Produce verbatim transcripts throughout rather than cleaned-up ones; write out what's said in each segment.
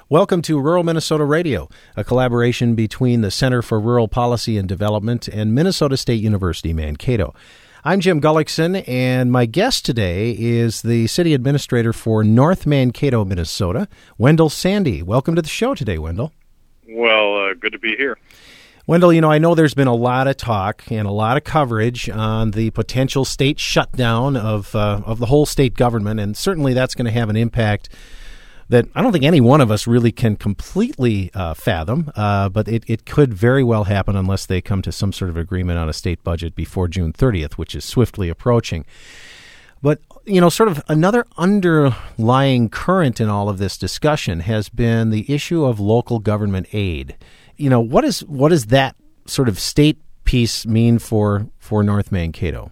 Welcome to Rural Minnesota Radio, a collaboration between the Center for Rural Policy and Development and Minnesota State University, Mankato. I'm Jim Gullickson, and my guest today is the City Administrator for North Mankato, Minnesota, Wendell Sandy. Welcome to the show today, Wendell. Well, uh, good to be here. Wendell, you know, I know there's been a lot of talk and a lot of coverage on the potential state shutdown of uh, of the whole state government, and certainly that's going to have an impact that I don't think any one of us really can completely uh, fathom, uh, but it, it could very well happen unless they come to some sort of agreement on a state budget before June thirtieth, which is swiftly approaching. But, you know, sort of another underlying current in all of this discussion has been the issue of local government aid. You know, what is what does that sort of state piece mean for, for North Mankato?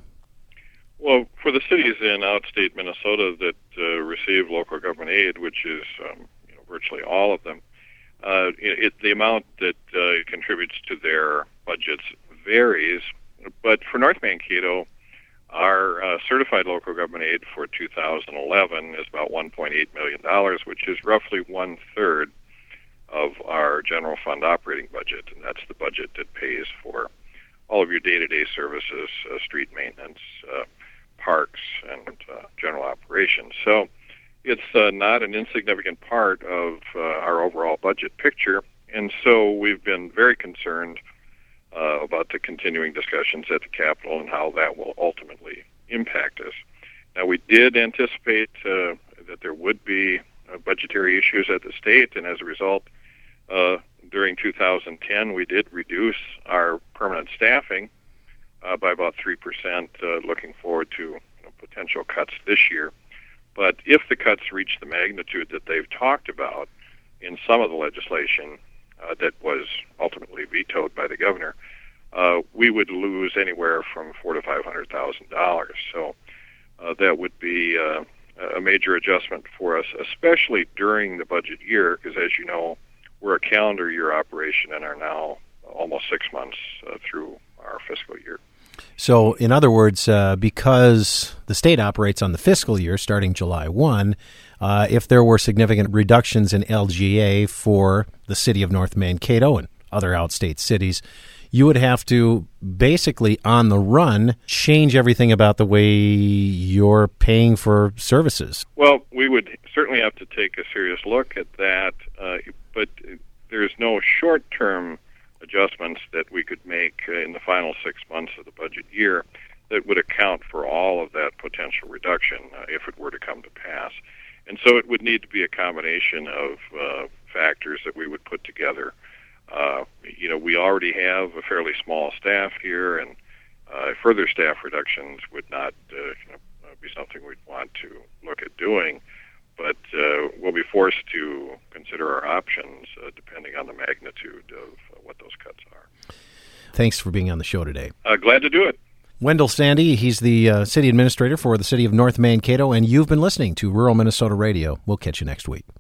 Well, for the cities in outstate Minnesota that uh, receive local government aid, which is um, you know, virtually all of them, uh, it, the amount that uh, it contributes to their budgets varies. But for North Mankato, our uh, certified local government aid for two thousand eleven is about one point eight million dollars, which is roughly one-third of our general fund operating budget, and that's the budget that pays for all of your day-to-day services, uh, street maintenance, uh, parks, and uh, general operations. So it's uh, not an insignificant part of uh, our overall budget picture, and so we've been very concerned uh, about the continuing discussions at the Capitol and how that will ultimately impact us. Now, we did anticipate uh, that there would be uh, budgetary issues at the state, and as a result, uh, during two thousand ten, we did reduce our permanent staffing Uh, by about three percent, uh, looking forward to you know, potential cuts this year. But if the cuts reach the magnitude that they've talked about in some of the legislation uh, that was ultimately vetoed by the governor, uh, we would lose anywhere from four to five hundred thousand dollars. So uh, that would be uh, a major adjustment for us, especially during the budget year, because as you know, we're a calendar year operation and are now almost six months uh, through our fiscal year. So, in other words, uh, because the state operates on the fiscal year starting July first, uh, if there were significant reductions in L G A for the city of North Mankato and other outstate cities, you would have to basically, on the run, change everything about the way you're paying for services. Well, we would certainly have to take a serious look at that, uh, but there's no short-term adjustments that we could make uh, in the final six months of the budget year that would account for all of that potential reduction uh, if it were to come to pass. And so it would need to be a combination of uh, factors that we would put together. Uh, you know, we already have a fairly small staff here, and uh, further staff reductions would not uh, you know, be something we'd want to look at doing. But uh, we'll be forced to consider our options uh, depending on the magnitude of uh, what those cuts are. Thanks for being on the show today. Uh, glad to do it. Wendell Sandy, he's the uh, City Administrator for the City of North Mankato, and you've been listening to Rural Minnesota Radio. We'll catch you next week.